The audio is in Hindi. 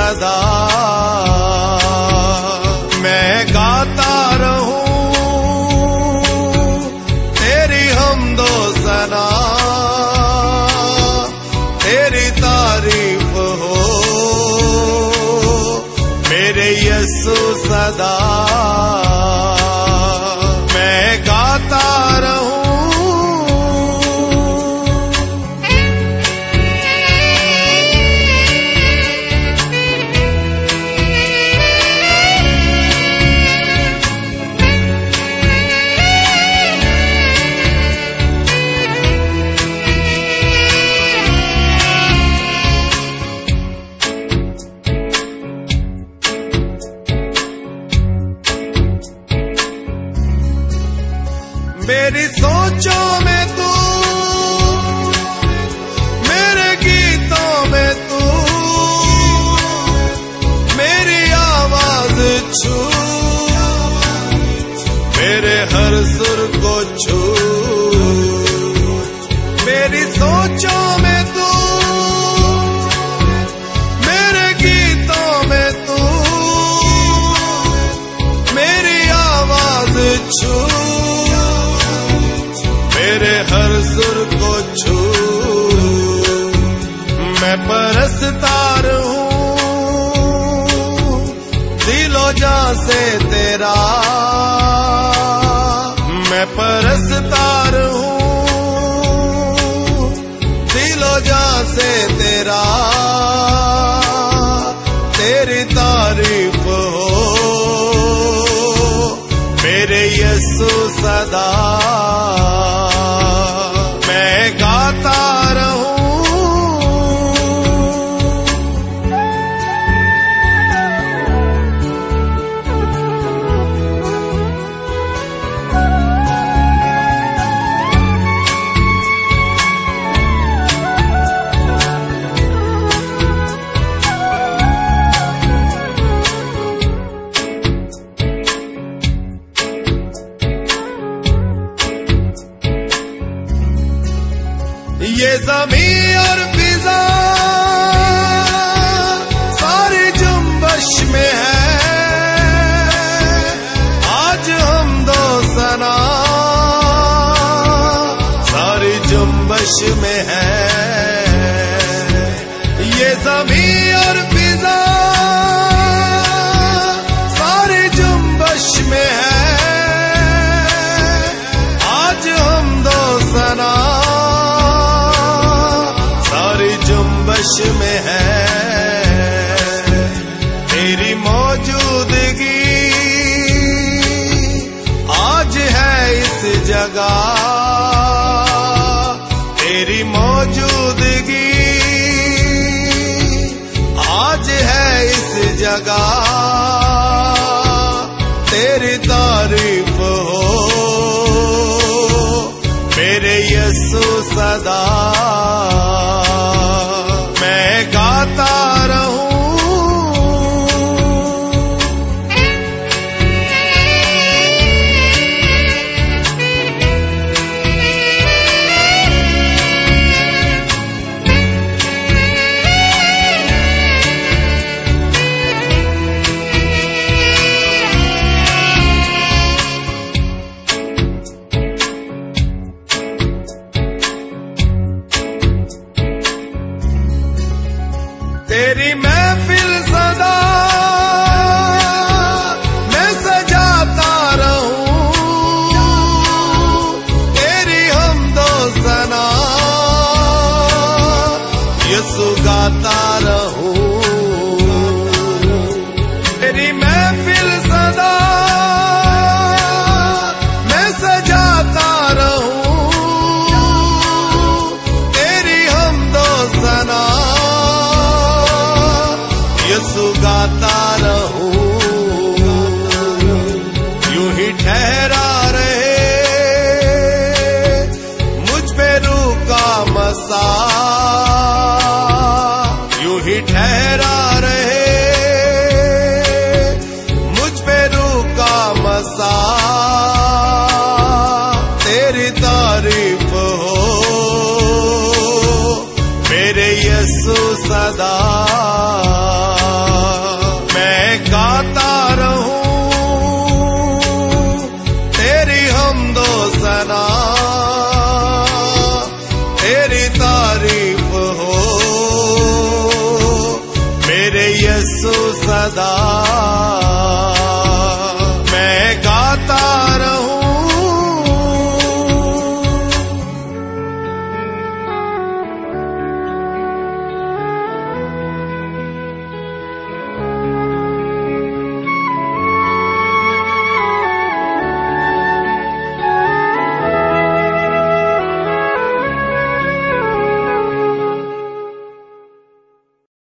सदा मैं गाता रहूं तेरी हमदो सना, तेरी तारीफ हो मेरे यीशु सदा मैं गाता रहूं। मेरी सोचों में तू, मेरे गीतों में तू, मेरी आवाज छू, मेरे हर सुर को छू। मेरी सोचों में तू, मेरे गीतों में तू, मेरी आवाज छू, मेरे हर सुर को छू। मैं परस्तार हूँ दिलो जान से तेरा, मैं परस्तार हूँ दिलो जान से तेरा, तेरी तारीफ हो मेरे यीशु सदा मैं गाता रहूं। ये ज़मीं और फिज़ा सारी जुम्बश में है, आज हम दो सना सारी जुम्बश में है। ये ज़मीं और फिज़ा सारी जुम्बश में है, आज हम दो सना जुम्बश में है। तेरी मौजूदगी आज है इस जगह, तेरी मौजूदगी आज है इस जगह, तेरी तारीफ हो मेरे यीशु सदा मैं गाता रहूं। तेरी महफिल सदा मैं सजाता रहूं, तेरी हमदो सना यीशु गाता रहूं। तेरी महफिल सदा मैं सजाता रहूं, तेरी हमदो सना यीशु गाता रहूं। यूं ही ठहरा रहे मुझ पे रूह का मसा, यूं ही ठहरा रहे मुझ पे रूह का मसा, तेरी तारीफ हो मेरे यीशु सदा तारीफ हो मेरे यीशु सदा